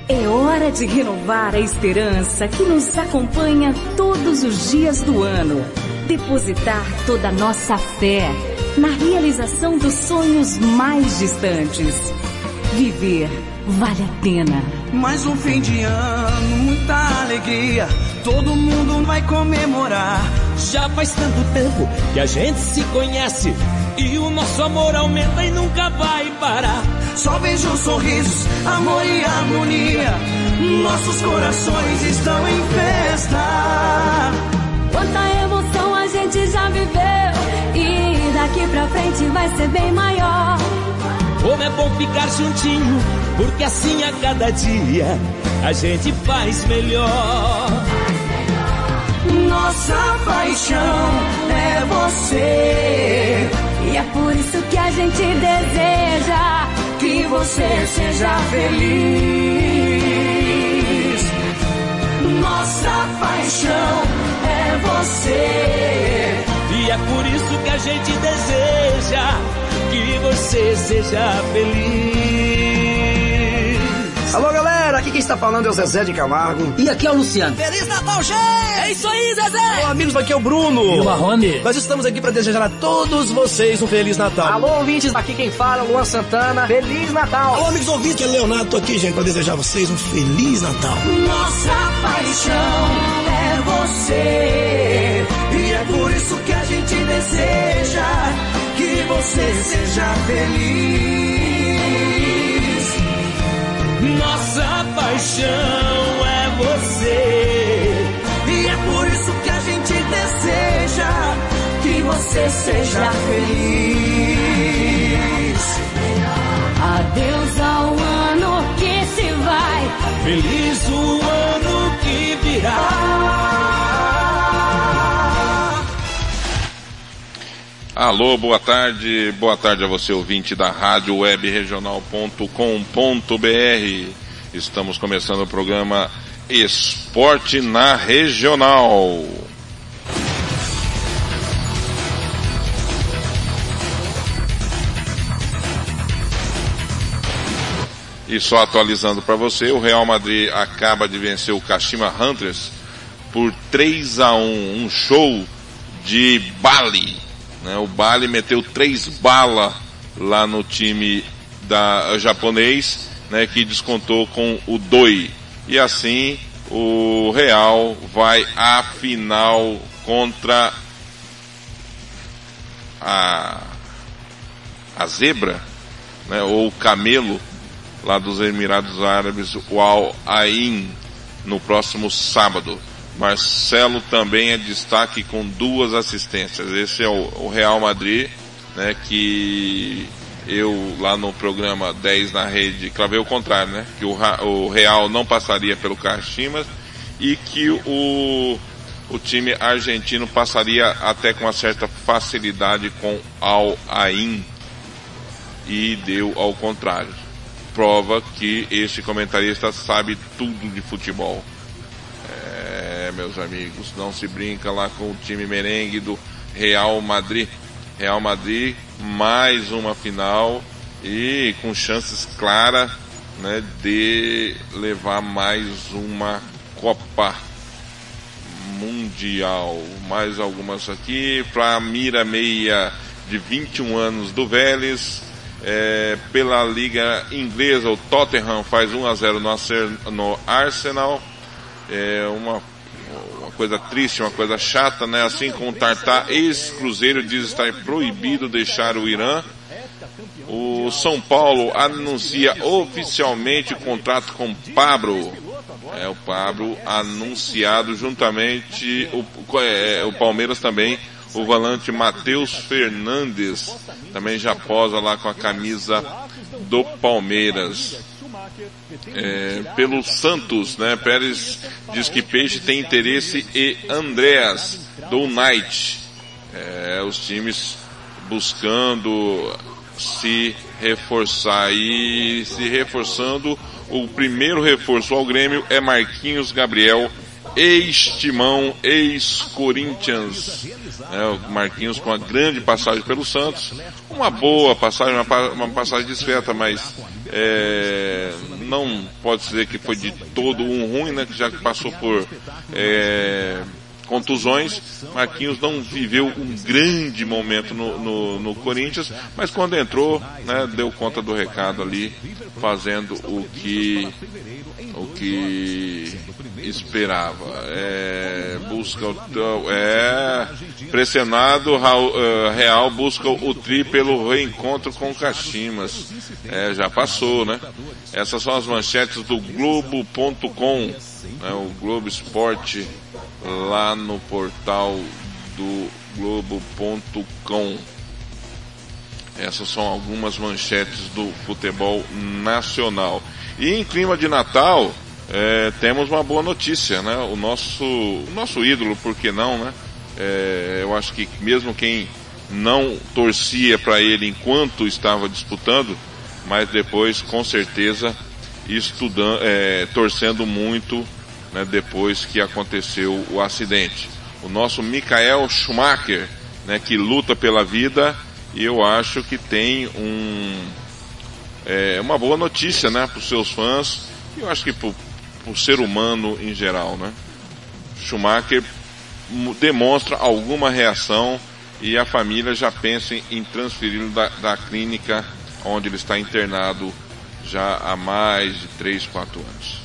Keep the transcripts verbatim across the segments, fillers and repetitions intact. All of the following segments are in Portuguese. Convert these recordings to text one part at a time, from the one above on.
É hora de renovar a esperança que nos acompanha todos os dias do ano. Depositar toda a nossa fé na realização dos sonhos mais distantes. Viver vale a pena. Mais um fim de ano, muita alegria, todo mundo vai comemorar. Já faz tanto tempo que a gente se conhece e o nosso amor aumenta e nunca vai parar. Só vejo sorrisos, amor e harmonia, nossos corações estão em festa. Quanta emoção a gente já viveu e daqui pra frente vai ser bem maior. Como é bom ficar juntinho, porque assim a cada dia a gente faz melhor. Nossa paixão é você, e é por isso que a gente deseja que você seja feliz. Nossa paixão é você, e é por isso que a gente deseja que você seja feliz. Alô, galera, aqui quem está falando é o Zezé de Camargo. E aqui é o Luciano. Feliz Natal, gente! É isso aí, Zezé! Olá, amigos, aqui é o Bruno. E o Marrone. Nós estamos aqui para desejar a todos vocês um Feliz Natal. Alô, ouvintes, aqui quem fala, Luan Santana. Feliz Natal! Alô, amigos ouvintes, que é Leonardo, tô aqui, gente, para desejar a vocês um Feliz Natal. Nossa paixão é você, e é por isso que a gente deseja que você seja feliz. Nossa paixão é você, e é por isso que a gente deseja que você seja feliz. Adeus ao ano que se vai, feliz o ano que virá. Alô, boa tarde, boa tarde a você, ouvinte da rádio web regional ponto com ponto br. Estamos começando o programa Esporte na Regional. E só atualizando para você, o Real Madrid acaba de vencer o Kashima Hunters por três a um, um show de Bali. O Bali meteu três balas lá no time da japonês, né, que descontou com o Doi. E assim o Real vai à final contra a, a zebra, né, ou o camelo lá dos Emirados Árabes, o Al Ain, no próximo sábado. Marcelo também é destaque com duas assistências. Esse é o, o Real Madrid, né, que eu lá no programa dez na rede cravei o contrário, né, que o, o Real não passaria pelo Kashima e que o, o time argentino passaria até com uma certa facilidade com Al Ain, e deu ao contrário. Prova que este comentarista sabe tudo de futebol. É, meus amigos, não se brinca lá com o time merengue do Real Madrid. Real Madrid, mais uma final e com chances claras, né, de levar mais uma Copa Mundial. Mais algumas aqui para a mira meia de vinte e um anos do Vélez. É, pela Liga Inglesa, o Tottenham faz um a zero no, no Arsenal. É uma, uma coisa triste, uma coisa chata, né? Assim como o Tartar, ex-Cruzeiro, diz estar proibido deixar o Irã. O São Paulo anuncia oficialmente o contrato com o Pablo. É, o Pablo anunciado juntamente, o, é, o Palmeiras também, o volante Matheus Fernandes, também já posa lá com a camisa do Palmeiras. É, pelo Santos, né? Pérez diz que Peixe tem interesse e Andreas do United. É, os times buscando se reforçar e se reforçando. O primeiro reforço ao Grêmio é Marquinhos Gabriel, ex-Timão, ex-Corinthians. É, o Marquinhos com uma grande passagem pelo Santos. uma boa passagem, uma, uma passagem discreta, mas é, não pode dizer que foi de todo um ruim, né? Já que passou por é, contusões. Marquinhos não viveu um grande momento no, no, no Corinthians, mas quando entrou, né, deu conta do recado ali, fazendo o que o que esperava. É, busca o é, pressionado, Real busca o tri pelo reencontro com o Caximas. É, já passou, né? Essas são as manchetes do Globo ponto com, né, o Globo Esporte, lá no portal do Globo ponto com. Essas são algumas manchetes do futebol nacional. E em clima de Natal, é, temos uma boa notícia, né? O nosso, o nosso ídolo, por que não, né? É, eu acho que mesmo quem não torcia para ele enquanto estava disputando, mas depois, com certeza, estudando, é, torcendo muito, né, depois que aconteceu o acidente. O nosso Michael Schumacher, né, que luta pela vida, e eu acho que tem um, é, uma boa notícia, né, para os seus fãs, e eu acho que para o ser humano em geral, né. Schumacher demonstra alguma reação e a família já pensa em transferi-lo da, da clínica onde ele está internado já há mais de três, quatro anos.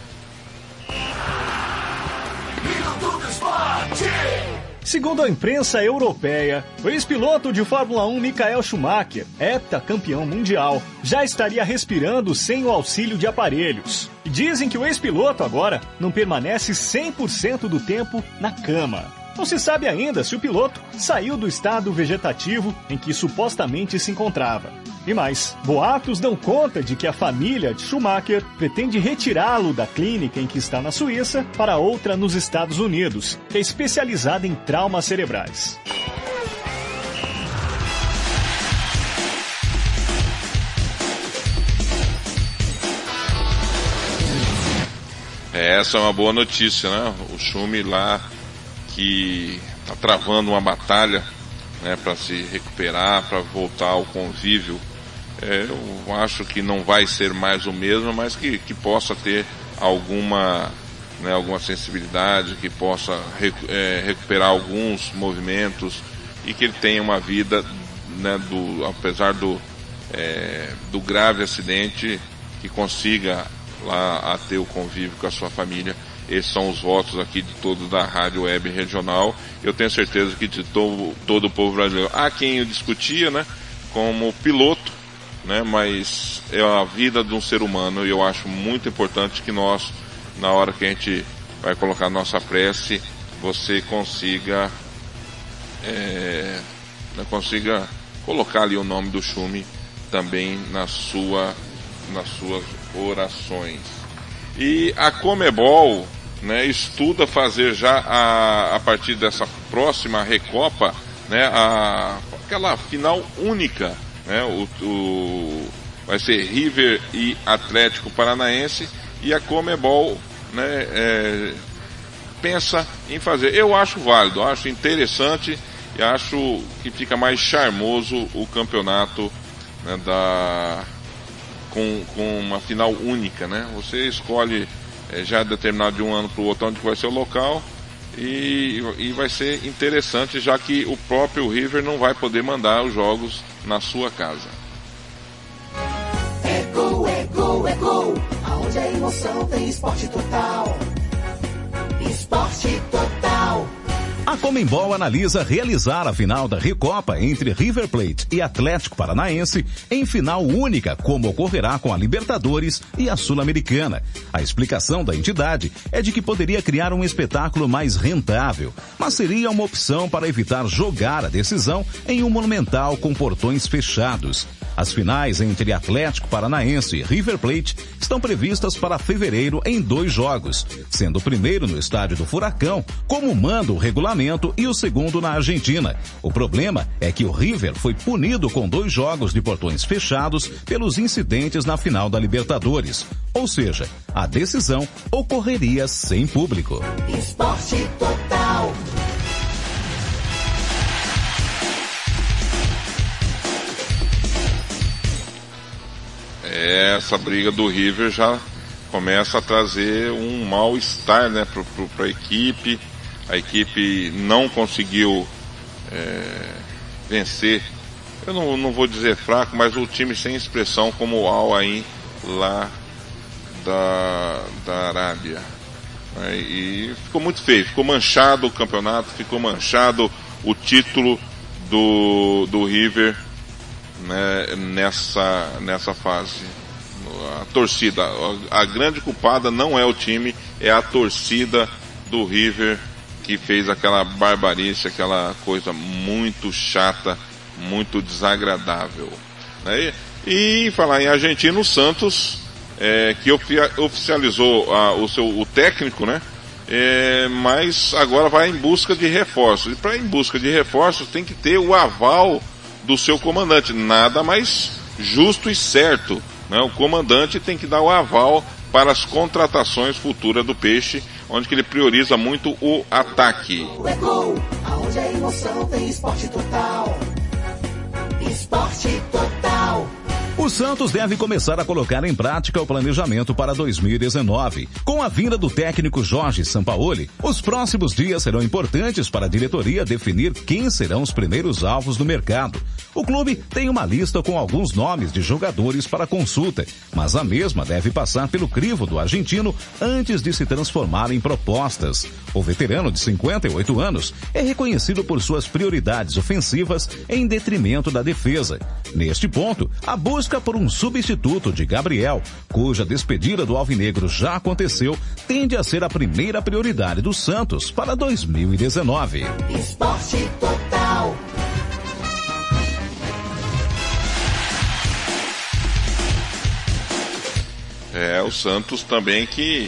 Segundo a imprensa europeia, o ex-piloto de Fórmula um Michael Schumacher, heptacampeão mundial, já estaria respirando sem o auxílio de aparelhos. E dizem que o ex-piloto agora não permanece cem por cento do tempo na cama. Não se sabe ainda se o piloto saiu do estado vegetativo em que supostamente se encontrava. E mais, boatos dão conta de que a família de Schumacher pretende retirá-lo da clínica em que está na Suíça para outra nos Estados Unidos, que é especializada em traumas cerebrais. Essa é uma boa notícia, né? O Schumi lá, que está travando uma batalha, né, para se recuperar, para voltar ao convívio. É, eu acho que não vai ser mais o mesmo, mas que, que possa ter alguma, né, alguma sensibilidade, que possa rec, é, recuperar alguns movimentos e que ele tenha uma vida, né, do, apesar do, é, do grave acidente, que consiga lá a ter o convívio com a sua família. Esses são os votos aqui de todos da Rádio Web Regional. Eu tenho certeza que de todo, todo o povo brasileiro. Há quem eu discutia, né, como piloto, né, mas é a vida de um ser humano, e eu acho muito importante que nós, na hora que a gente vai colocar nossa prece, você consiga é, consiga colocar ali o nome do Schumi também na sua, nas suas orações. E a Comebol, né, estuda fazer já a, a partir dessa próxima Recopa, né, a, aquela final única, né, o, o, vai ser River e Atlético Paranaense, e a Comebol, né, é, pensa em fazer. Eu acho válido, acho interessante e acho que fica mais charmoso o campeonato, né, da com, com uma final única, né? Você escolhe é, já determinado de um ano para o outro onde vai ser o local, e, e vai ser interessante, já que o próprio River não vai poder mandar os jogos na sua casa. É gol, é gol, é gol, aonde a emoção tem esporte total. Esporte total. A Comembol analisa realizar a final da Recopa entre River Plate e Atlético Paranaense em final única, como ocorrerá com a Libertadores e a Sul-Americana. A explicação da entidade é de que poderia criar um espetáculo mais rentável, mas seria uma opção para evitar jogar a decisão em um Monumental com portões fechados. As finais entre Atlético Paranaense e River Plate estão previstas para fevereiro em dois jogos, sendo o primeiro no estádio do Furacão, como manda o regulamento, e o segundo na Argentina. O problema é que o River foi punido com dois jogos de portões fechados pelos incidentes na final da Libertadores. Ou seja, a decisão ocorreria sem público. Esporte total. essa briga do River já começa a trazer um mal-estar, né, para a equipe. A equipe não conseguiu é, vencer, eu não, não vou dizer fraco, mas o time sem expressão como o Al Ain lá da, da Arábia. É, e ficou muito feio, ficou manchado o campeonato, ficou manchado o título do, do River, né, nessa, nessa fase. A torcida, a, a grande culpada não é o time, é a torcida do River, que fez aquela barbarice, aquela coisa muito chata, muito desagradável. Né? E, e falar em Argentina, o Santos, é, que oficializou a, o seu o técnico, né? É, mas agora vai em busca de reforços. E para ir em busca de reforços tem que ter o aval do seu comandante. Nada mais justo e certo, né? O comandante tem que dar o aval para as contratações futuras do Peixe, onde que ele prioriza muito o ataque. É gol, aonde a emoção tem esporte total. Esporte total. O Santos deve começar a colocar em prática o planejamento para dois mil e dezenove. Com a vinda do técnico Jorge Sampaoli, os próximos dias serão importantes para a diretoria definir quem serão os primeiros alvos do mercado. O clube tem uma lista com alguns nomes de jogadores para consulta, mas a mesma deve passar pelo crivo do argentino antes de se transformar em propostas. O veterano de cinquenta e oito anos é reconhecido por suas prioridades ofensivas em detrimento da defesa. Neste ponto, a busca por um substituto de Gabriel, cuja despedida do Alvinegro já aconteceu, tende a ser a primeira prioridade do Santos para dois mil e dezenove. Esporte total. É, o Santos também que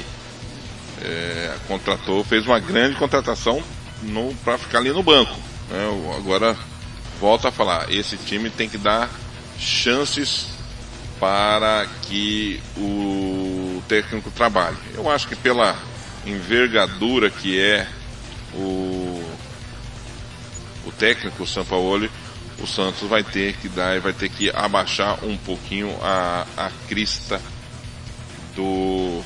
é, contratou, fez uma grande contratação para ficar ali no banco. Né? Agora, volto a falar, esse time tem que dar chances para que o técnico trabalhe. Eu acho que pela envergadura que é o, o técnico, o Sampaoli, o Santos vai ter que dar e vai ter que abaixar um pouquinho a, a crista do,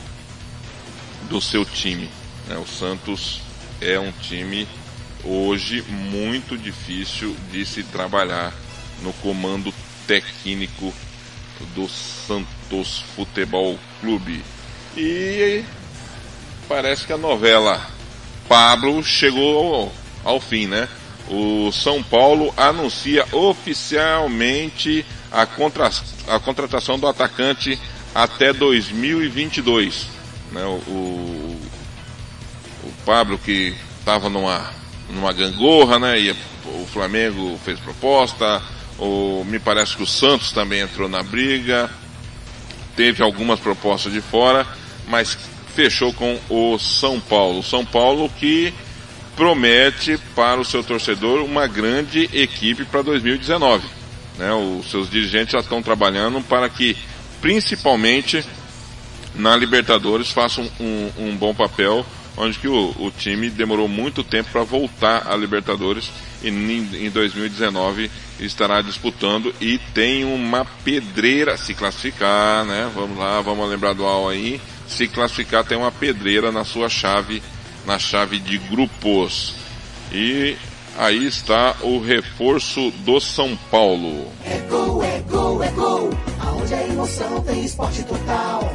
do seu time. Né? O Santos é um time hoje muito difícil de se trabalhar no comando técnico do Santos Futebol Clube. E parece que a novela Pablo chegou ao, ao fim, né? O São Paulo anuncia oficialmente a, contra, a contratação do atacante até dois mil e vinte e dois. Né? O, o, o Pablo, que estava numa, numa gangorra, né? E o Flamengo fez proposta. O, me parece que o Santos também entrou na briga, teve algumas propostas de fora, mas fechou com o São Paulo. O São Paulo que promete para o seu torcedor uma grande equipe para dois mil e dezenove. Né? Os seus dirigentes já estão trabalhando para que, principalmente na Libertadores, façam um, um bom papel, onde que o, o time demorou muito tempo para voltar à Libertadores e em dois mil e dezenove estará disputando e tem uma pedreira, se classificar, né? Vamos lá, vamos lembrar do Al Ain, se classificar tem uma pedreira na sua chave, na chave de grupos. E aí está o reforço do São Paulo. É gol, é gol, é gol, aonde a emoção tem esporte total.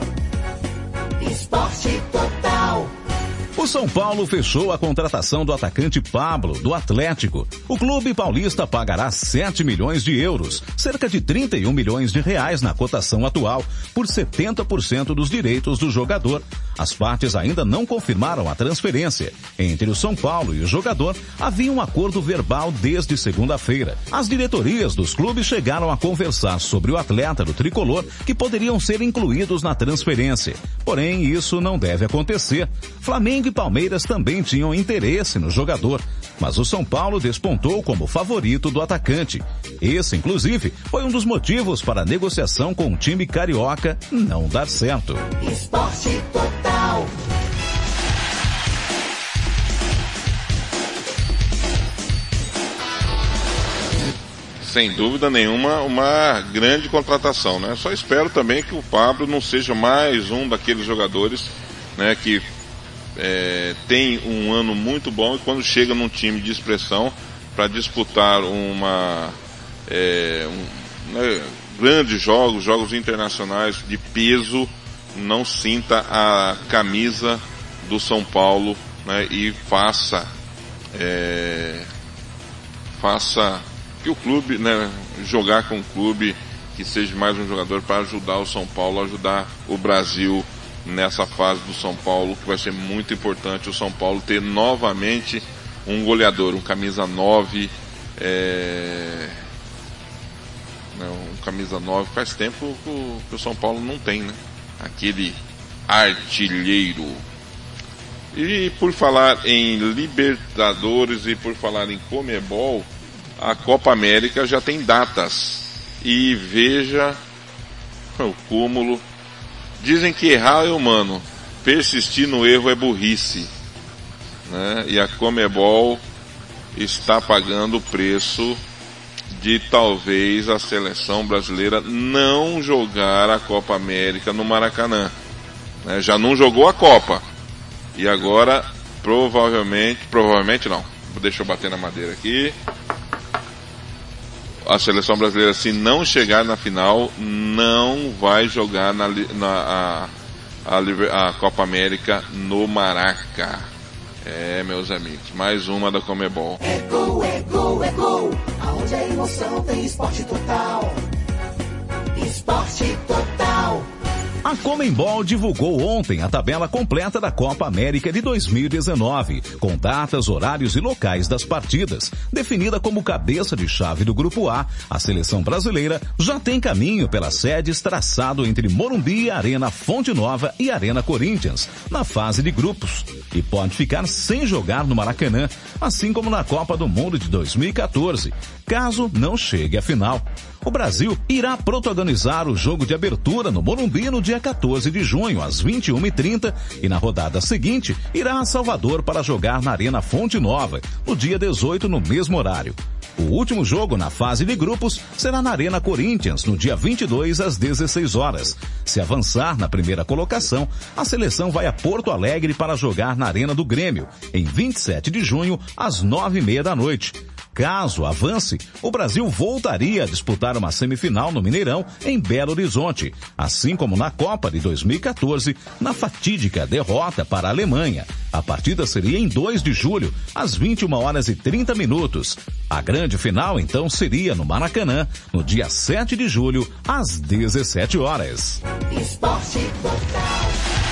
Esporte total. O São Paulo fechou a contratação do atacante Pablo, do Atlético. O clube paulista pagará sete milhões de euros, cerca de trinta e um milhões de reais na cotação atual, por setenta por cento dos direitos do jogador. As partes ainda não confirmaram a transferência. Entre o São Paulo e o jogador, havia um acordo verbal desde segunda-feira. As diretorias dos clubes chegaram a conversar sobre o atleta do tricolor que poderiam ser incluídos na transferência. Porém, isso não deve acontecer. Flamengo e Palmeiras também tinham interesse no jogador, mas o São Paulo despontou como favorito do atacante. Esse, inclusive, foi um dos motivos para a negociação com o time carioca não dar certo. Esporte total. sem dúvida nenhuma, uma grande contratação, né? Só espero também que o Pablo não seja mais um daqueles jogadores, né, que é, tem um ano muito bom e quando chega num time de expressão para disputar uma é, um, né, grandes jogos, jogos internacionais de peso, não sinta a camisa do São Paulo, né, e faça é, faça que o clube, né, jogar com o clube, que seja mais um jogador para ajudar o São Paulo, ajudar o Brasil nessa fase do São Paulo, que vai ser muito importante o São Paulo ter novamente um goleador, um camisa nove, é, né, um camisa nove, faz tempo que o São Paulo não tem, né? Aquele artilheiro. E por falar em Libertadores e por falar em Conmebol, a Copa América já tem datas. E veja o cúmulo. Dizem que errar é humano, persistir no erro é burrice, né? E a Conmebol está pagando o preço de talvez a seleção brasileira não jogar a Copa América no Maracanã, né? Já não jogou a Copa e agora provavelmente, provavelmente não, deixa eu bater na madeira aqui, a seleção brasileira, se não chegar na final, não vai jogar na, na a, a, a Copa América no Maraca. É, meus amigos, mais uma da Conmebol. É gol, é gol, é gol, aonde a emoção tem esporte total. Esporte total. A Conmebol divulgou ontem a tabela completa da Copa América de dois mil e dezenove, com datas, horários e locais das partidas. Definida como cabeça de chave do Grupo A, a seleção brasileira já tem caminho pelas sedes traçado entre Morumbi, Arena Fonte Nova e Arena Corinthians, na fase de grupos, e pode ficar sem jogar no Maracanã, assim como na Copa do Mundo de dois mil e quatorze, caso não chegue à final. O Brasil irá protagonizar o jogo de abertura no Morumbi no dia quatorze de junho, às vinte e uma e trinta, e na rodada seguinte irá a Salvador para jogar na Arena Fonte Nova, no dia dezoito, no mesmo horário. O último jogo na fase de grupos será na Arena Corinthians, no dia vinte e dois, às dezesseis horas. Se avançar na primeira colocação, a seleção vai a Porto Alegre para jogar na Arena do Grêmio, em vinte e sete de junho, às nove e meia da noite. Caso avance, o Brasil voltaria a disputar uma semifinal no Mineirão, em Belo Horizonte, assim como na Copa de dois mil e quatorze, na fatídica derrota para a Alemanha. A partida seria em dois de julho, às vinte e uma horas e trinta minutos. A grande final, então, seria no Maracanã, no dia sete de julho, às dezessete horas. Esporte total.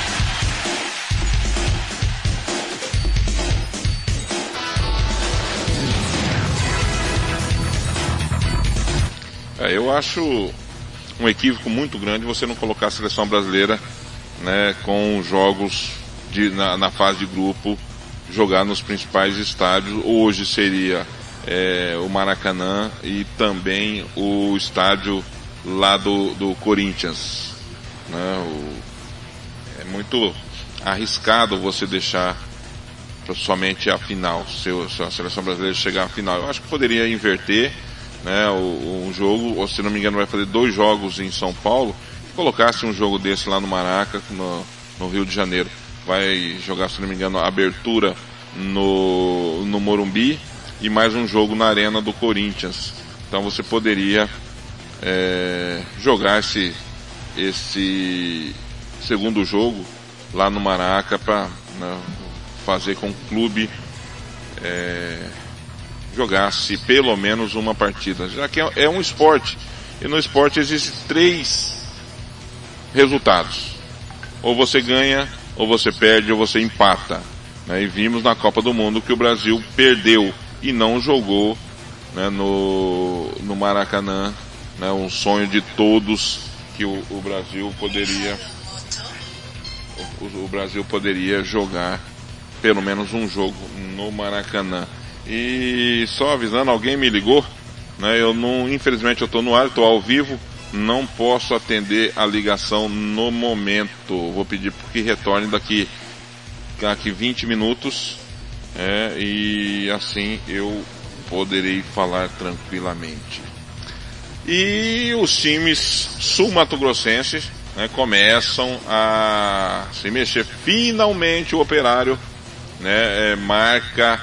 É, eu acho um equívoco muito grande você não colocar a seleção brasileira, né, com jogos de, na, na fase de grupo, jogar nos principais estádios. Hoje seria é, o Maracanã e também o estádio lá do, do Corinthians, né? O, é muito arriscado você deixar somente a final, se, se a seleção brasileira chegar à final. Eu acho que poderia inverter, né, o, um jogo, ou se não me engano vai fazer dois jogos em São Paulo, colocasse um jogo desse lá no Maraca, no, no Rio de Janeiro, vai jogar, se não me engano, a abertura no, no Morumbi e mais um jogo na Arena do Corinthians. Então você poderia é, jogar esse, esse segundo jogo lá no Maraca para, né, fazer com que o clube é, jogasse pelo menos uma partida, já que é, é um esporte, e no esporte existem três resultados: ou você ganha, ou você perde, ou você empata, né? E vimos na Copa do Mundo que o Brasil perdeu e não jogou, né, no, no Maracanã, né, um sonho de todos que o, o Brasil poderia o, o Brasil poderia jogar pelo menos um jogo no Maracanã. E só avisando, alguém me ligou, né? Eu não, infelizmente eu estou no ar, estou ao vivo, não posso atender a ligação no momento. Vou pedir que retorne daqui, daqui vinte minutos, é, e assim eu poderei falar tranquilamente. E os times sul-mato-grossenses, né, começam a se mexer. Finalmente o Operário, né, é, marca,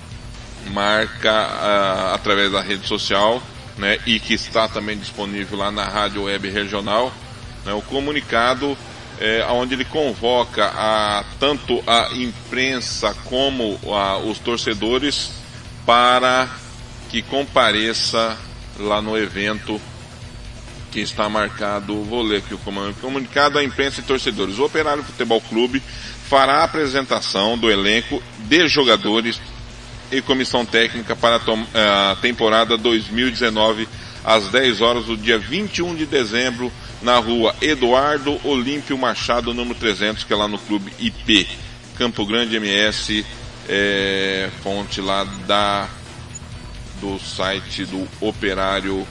marca a, através da rede social, né, e que está também disponível lá na Rádio Web Regional, né, o comunicado é, onde ele convoca a, tanto a imprensa como a, os torcedores para que compareça lá no evento que está marcado. Vou ler aqui o comunicado à imprensa e torcedores. O Operário Futebol Clube fará a apresentação do elenco de jogadores e comissão técnica para a temporada dois mil e dezenove às dez horas do dia vinte e um de dezembro na rua Eduardo Olímpio Machado, número trezentos, que é lá no Clube I P Campo Grande M S, é, fonte lá da do site do Operário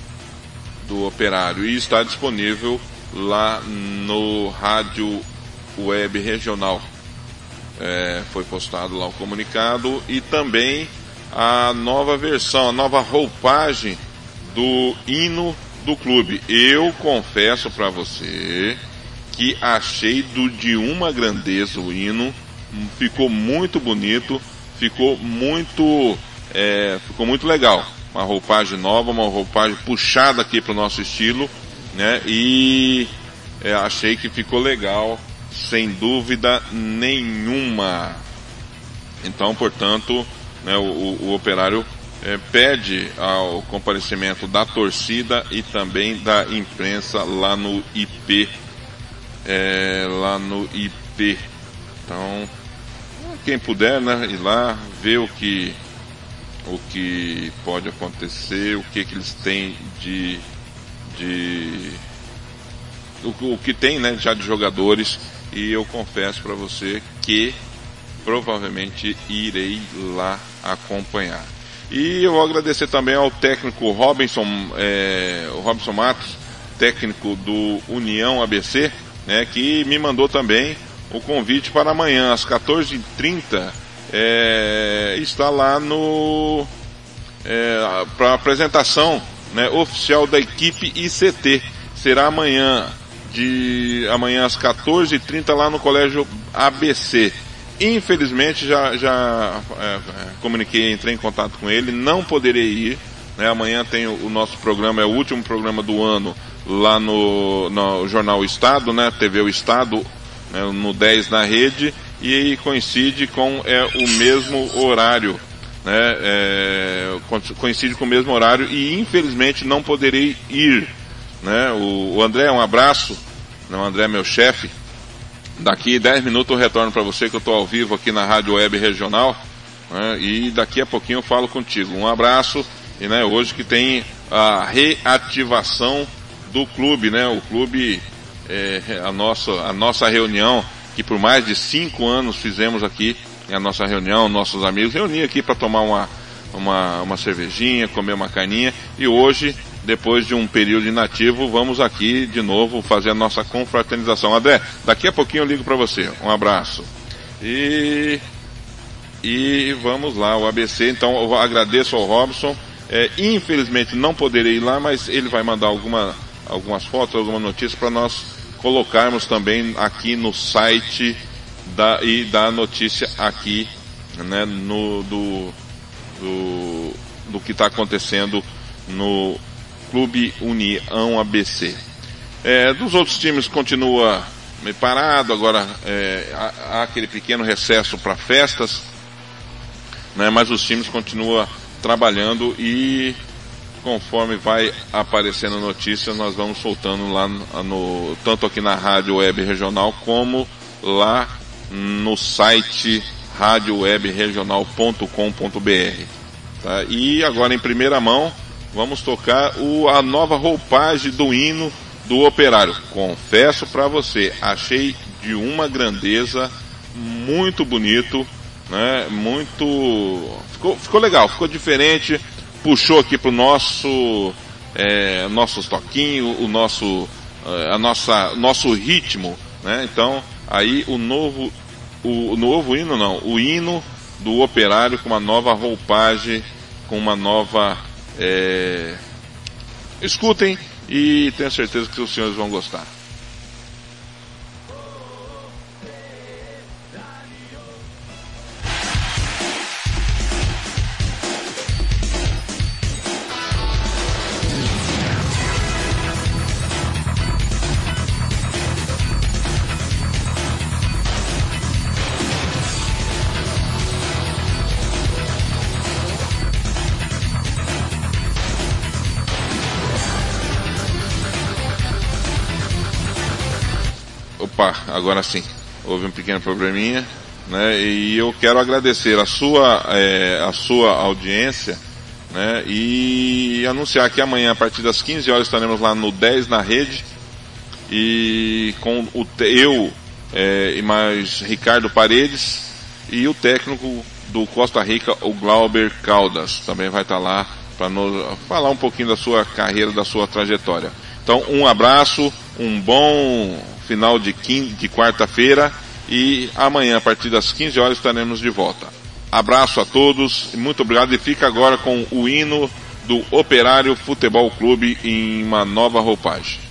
do Operário, e está disponível lá no Rádio Web Regional. É, foi postado lá o comunicado e também a nova versão, a nova roupagem do hino do clube. Eu confesso para você que achei do de uma grandeza o hino, ficou muito bonito, ficou muito, é, ficou muito legal. Uma roupagem nova, uma roupagem puxada aqui para o nosso estilo, né? E é, achei que ficou legal, sem dúvida nenhuma. Então, portanto, né, o, o Operário é, pede ao comparecimento da torcida e também da imprensa lá no I P, é, lá no I P. Então, quem puder, né, ir lá ver o que o que pode acontecer, o que que eles têm de de o, o que tem, né, já de jogadores, e eu confesso para você que provavelmente irei lá acompanhar. E eu vou agradecer também ao técnico Robinson, é, o Robinson Matos, técnico do União A B C, né, que me mandou também o convite para amanhã às quatorze e trinta. É, está lá no é, para apresentação, né, oficial da equipe I C T. Será amanhã de amanhã às quatorze e trinta lá no Colégio A B C. Infelizmente já já é, comuniquei, entrei em contato com ele, não poderei ir, né? Amanhã tem o, o nosso programa, é o último programa do ano lá no, no Jornal Estado, né? T V O Estado, né, no dez na rede. E coincide com é, o mesmo horário, né? É, coincide com o mesmo horário e infelizmente não poderei ir, né? O, o André, um abraço, né? O André é meu chefe. Daqui dez minutos eu retorno para você, que eu estou ao vivo aqui na Rádio Web Regional, né? E daqui a pouquinho eu falo contigo. Um abraço, e né, hoje que tem a reativação do clube, né? O clube, é, a nossa, a nossa reunião que por mais de cinco anos fizemos aqui, a nossa reunião, nossos amigos, reunir aqui para tomar uma, uma, uma cervejinha, comer uma carninha, e hoje, depois de um período inativo, vamos aqui de novo fazer a nossa confraternização. André, daqui a pouquinho eu ligo para você. Um abraço. E, e vamos lá, o A B C, então eu agradeço ao Robson, é, infelizmente não poderei ir lá, mas ele vai mandar alguma, algumas fotos, alguma notícia para nós colocarmos também aqui no site da, e da notícia aqui, né, no, do, do, do que está acontecendo no Clube União A B C. É, dos outros times continua meio parado, agora é, há, há aquele pequeno recesso para festas, né, mas os times continuam trabalhando e conforme vai aparecendo notícias, nós vamos soltando lá no, tanto aqui na Rádio Web Regional, como lá no site rádio web regional ponto com ponto b r. Tá? E agora em primeira mão, vamos tocar o, a nova roupagem do hino do Operário. Confesso para você, achei de uma grandeza, muito bonito, né? Muito, ficou, ficou legal, ficou diferente. Puxou aqui pro nosso, é, nossos toquinhos, o nosso, a nossa, nosso ritmo, né? Então, aí o novo, o, o novo hino não, o hino do Operário com uma nova roupagem, com uma nova, é, escutem e tenho certeza que os senhores vão gostar. Opa, agora sim, houve um pequeno probleminha, né? E eu quero agradecer a sua, é, a sua audiência, né? E anunciar que amanhã, a partir das quinze horas, estaremos lá no dez na rede, e com o, eu é, e mais Ricardo Paredes, e o técnico do Costa Rica, o Glauber Caldas, também vai estar lá para nos falar um pouquinho da sua carreira, da sua trajetória. Então, um abraço, um bom final de, de quarta-feira, e amanhã, a partir das quinze horas, estaremos de volta. Abraço a todos, muito obrigado, e fica agora com o hino do Operário Futebol Clube em uma nova roupagem.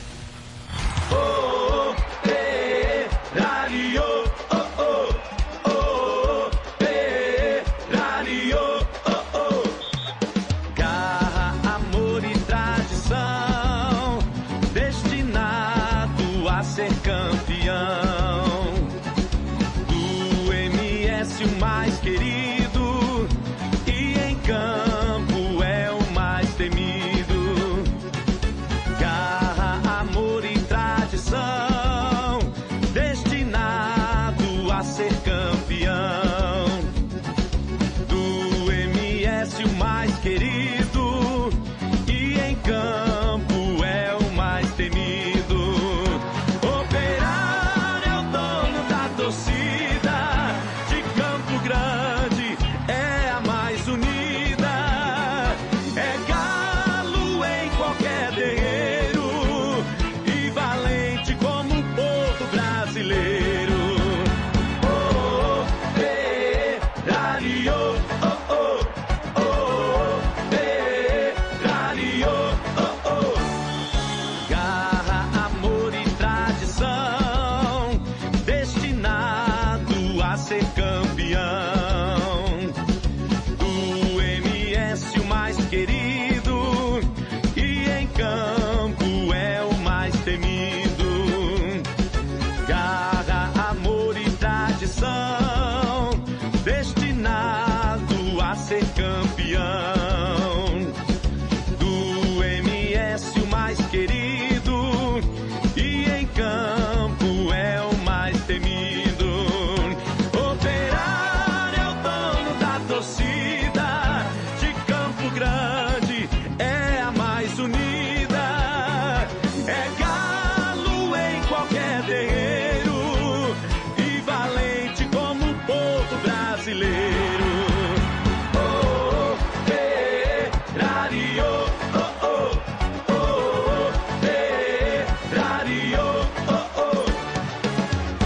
Brasileiro, oh, Operário.